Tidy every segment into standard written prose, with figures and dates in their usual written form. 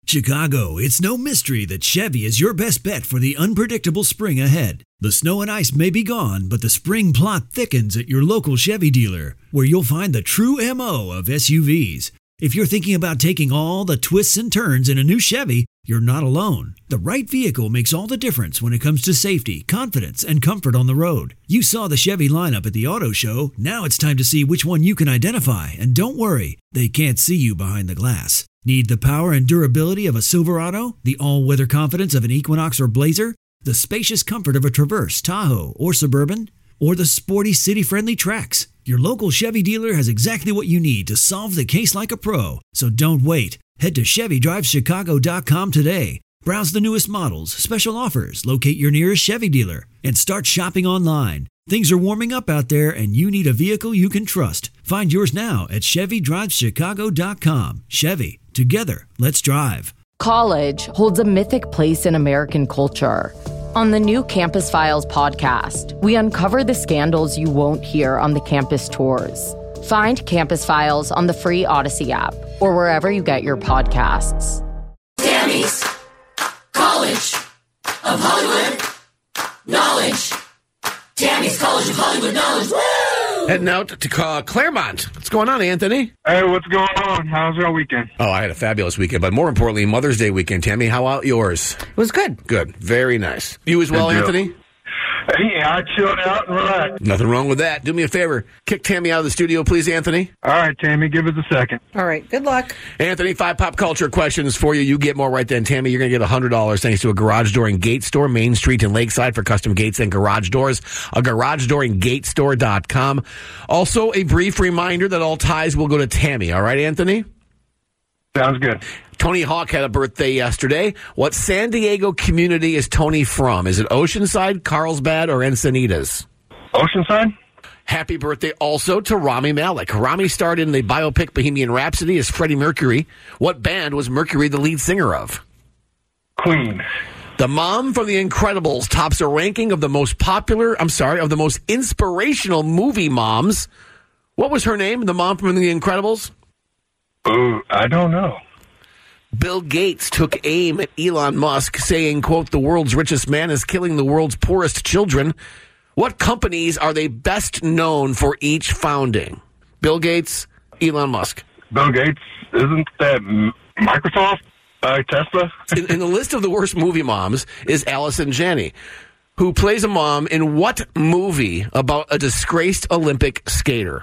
Chicago, it's no mystery that Chevy is your best bet for the unpredictable spring ahead. The snow and ice may be gone, but the spring plot thickens at your local Chevy dealer, where you'll find the true MO of SUVs. If you're thinking about taking all the twists and turns in a new Chevy, you're not alone. The right vehicle makes all the difference when it comes to safety, confidence, and comfort on the road. You saw the Chevy lineup at the auto show. Now it's time to see which one you can identify. And don't worry, they can't see you behind the glass. Need the power and durability of a Silverado? The all-weather confidence of an Equinox or Blazer? The spacious comfort of a Traverse, Tahoe, or Suburban? Or the sporty city-friendly Trax? Your local Chevy dealer has exactly what you need to solve the case like a pro. So don't wait. Head to ChevyDriveChicago.com today. Browse the newest models, special offers, locate your nearest Chevy dealer, and start shopping online. Things are warming up out there, and you need a vehicle you can trust. Find yours now at ChevyDriveChicago.com. Chevy, together, let's drive. College holds a mythic place in American culture. On the new Campus Files podcast, we uncover the scandals you won't hear on the campus tours. Find Campus Files on the free Odyssey app or wherever you get your podcasts. Tammy's College of Hollywood Knowledge. Tammy's College of Hollywood Knowledge. Woo! Heading out to Claremont. What's going on, Anthony? Hey, what's going on? How's your weekend? Oh, I had a fabulous weekend, but more importantly, Mother's Day weekend. Tammy, how about yours? It was good. Good. Very nice. You as well, Anthony? Yeah, I chilled out and relaxed. Nothing wrong with that. Do me a favor. Kick Tammy out of the studio, please, Anthony. All right, Tammy, give us a second. All right, good luck. Anthony, 5 pop culture questions for you. You get more right then. Tammy, you're going to get $100 thanks to a garage door and gate store, Main Street and Lakeside, for custom gates and garage doors. A garage door and gate store.com. Also, a brief reminder that all ties will go to Tammy. All right, Anthony? Sounds good. Tony Hawk had a birthday yesterday. What San Diego community is Tony from? Is it Oceanside, Carlsbad, or Encinitas? Oceanside? Happy birthday also to Rami Malek. Rami starred in the biopic Bohemian Rhapsody as Freddie Mercury. What band was Mercury the lead singer of? Queen. The mom from The Incredibles tops a ranking of the most inspirational movie moms. What was her name, the mom from The Incredibles? Ooh, I don't know. Bill Gates took aim at Elon Musk, saying, quote, "The world's richest man is killing the world's poorest children." What companies are they best known for each founding? Bill Gates, Elon Musk. Bill Gates, isn't that Microsoft? Tesla? In the list of the worst movie moms is Allison Janney, who plays a mom in what movie about a disgraced Olympic skater?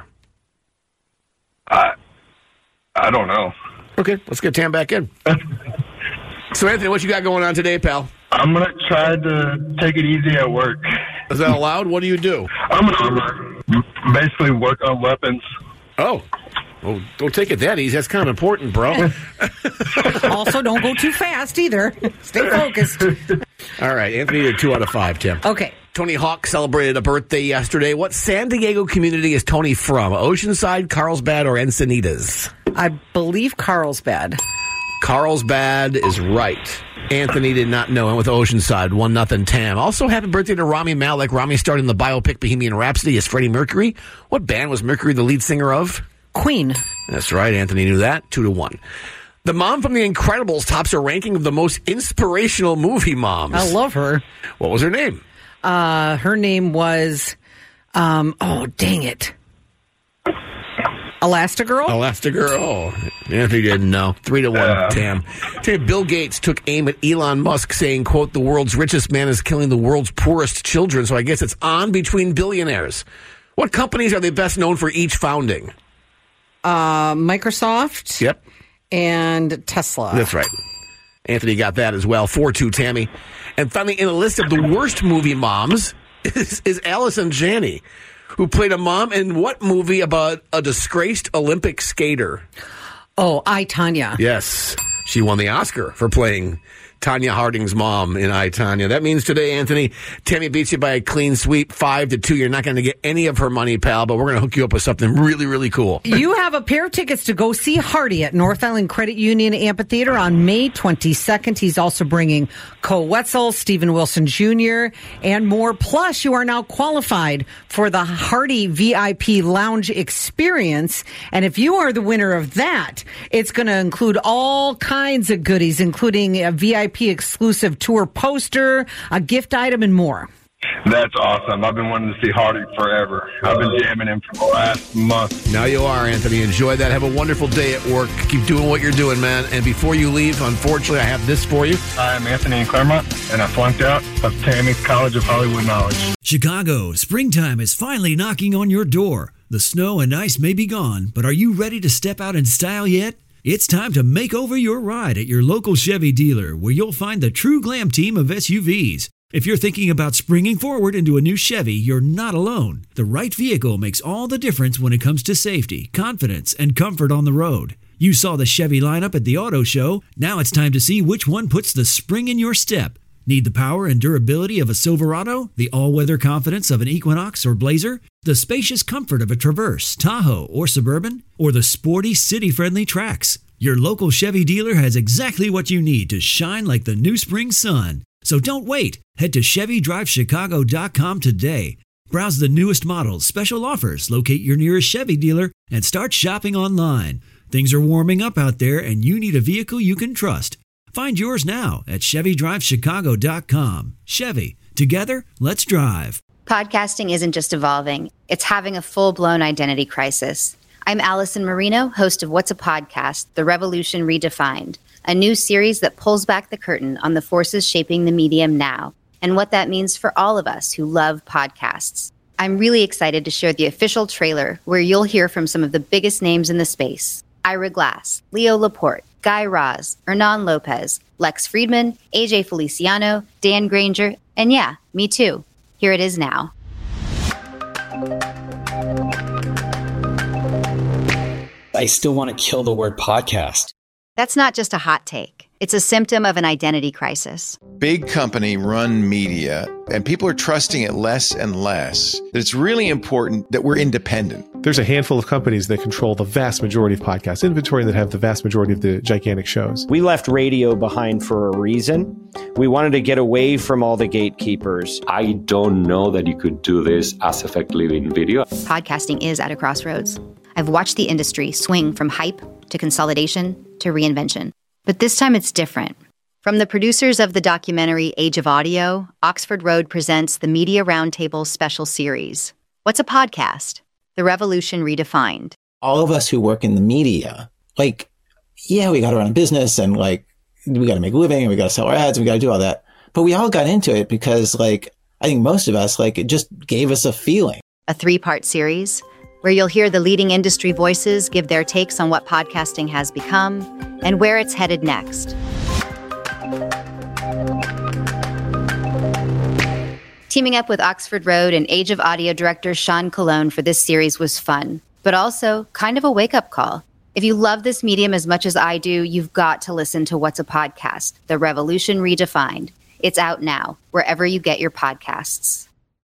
I don't know. Okay, let's get Tam back in. So, Anthony, what you got going on today, pal? I'm going to try to take it easy at work. Is that allowed? What do you do? I'm going to basically work on weapons. Oh. Well, don't take it that easy. That's kind of important, bro. Also, don't go too fast either. Stay focused. All right, Anthony, you're 2 out of 5, Tim. Okay. Tony Hawk celebrated a birthday yesterday. What San Diego community is Tony from? Oceanside, Carlsbad, or Encinitas? I believe Carlsbad. Carlsbad is right. Anthony did not know. And with Oceanside, 1-0 Tam. Also, happy birthday to Rami Malek. Rami starred in the biopic Bohemian Rhapsody as Freddie Mercury. What band was Mercury the lead singer of? Queen. That's right. Anthony knew that. 2-1. The mom from The Incredibles tops a ranking of the most inspirational movie moms. I love her. What was her name? Her name was, oh, dang it. Elastigirl? Elastigirl. Anthony didn't know. 3-1, Tam. Bill Gates took aim at Elon Musk, saying, quote, "The world's richest man is killing the world's poorest children." So I guess it's on between billionaires. What companies are they best known for each founding? Microsoft. Yep. And Tesla. That's right. Anthony got that as well. 4-2, Tammy. And finally, in a list of the worst movie moms is Allison Janney, who played a mom in what movie about a disgraced Olympic skater? Oh, I, Tonya. Yes. She won the Oscar for playing Tanya Harding's mom in I, Tanya. That means today, Anthony, Tammy beats you by a clean sweep, 5-2. You're not going to get any of her money, pal, but we're going to hook you up with something really, really cool. You have a pair of tickets to go see Hardy at North Island Credit Union Amphitheater on May 22nd. He's also bringing Co Wetzel, Stephen Wilson Jr., and more. Plus, you are now qualified for the Hardy VIP Lounge experience. And if you are the winner of that, it's going to include all kinds of goodies, including a VIP exclusive tour poster, a gift item, and more. That's awesome. I've been wanting to see Hardy forever. I've been jamming him for the last month. Now you are, Anthony. Enjoy that. Have a wonderful day at work. Keep doing what you're doing, man. And before you leave, unfortunately, I have this for you. I'm Anthony in Claremont, and I flunked out of Tammy's College of Hollywood Knowledge. Chicago, springtime is finally knocking on your door. The snow and ice may be gone, but are you ready to step out in style yet? It's time to make over your ride at your local Chevy dealer, where you'll find the true glam team of SUVs. If you're thinking about springing forward into a new Chevy, you're not alone. The right vehicle makes all the difference when it comes to safety, confidence, and comfort on the road. You saw the Chevy lineup at the auto show. Now it's time to see which one puts the spring in your step. Need the power and durability of a Silverado, the all-weather confidence of an Equinox or Blazer, the spacious comfort of a Traverse, Tahoe, or Suburban, or the sporty, city-friendly Trax? Your local Chevy dealer has exactly what you need to shine like the new spring sun. So don't wait. Head to ChevyDriveChicago.com today. Browse the newest models, special offers, locate your nearest Chevy dealer, and start shopping online. Things are warming up out there, and you need a vehicle you can trust. Find yours now at ChevyDriveChicago.com. Chevy, together, let's drive. Podcasting isn't just evolving, it's having a full-blown identity crisis. I'm Allison Marino, host of What's a Podcast? The Revolution Redefined, a new series that pulls back the curtain on the forces shaping the medium now and what that means for all of us who love podcasts. I'm really excited to share the official trailer where you'll hear from some of the biggest names in the space. Ira Glass, Leo Laporte, Guy Raz, Hernan Lopez, Lex Friedman, AJ Feliciano, Dan Granger, and yeah, me too. Here it is now. I still want to kill the word podcast. That's not just a hot take. It's a symptom of an identity crisis. Big company run media, and people are trusting it less and less. That it's really important that we're independent. There's a handful of companies that control the vast majority of podcast inventory that have the vast majority of the gigantic shows. We left radio behind for a reason. We wanted to get away from all the gatekeepers. I don't know that you could do this as effectively in video. Podcasting is at a crossroads. I've watched the industry swing from hype to consolidation to reinvention. But this time it's different. From the producers of the documentary Age of Audio, Oxford Road presents the Media Roundtable special series. What's a podcast? The Revolution Redefined. All of us who work in the media, we got to run a business and we got to make a living and we got to sell our ads and we got to do all that. But we all got into it because I think most of us, it just gave us a feeling. A 3-part series where you'll hear the leading industry voices give their takes on what podcasting has become and where it's headed next. Teaming up with Oxford Road and Age of Audio director Sean Colon for this series was fun, but also kind of a wake-up call. If you love this medium as much as I do, you've got to listen to What's a Podcast? The Revolution Redefined. It's out now, wherever you get your podcasts.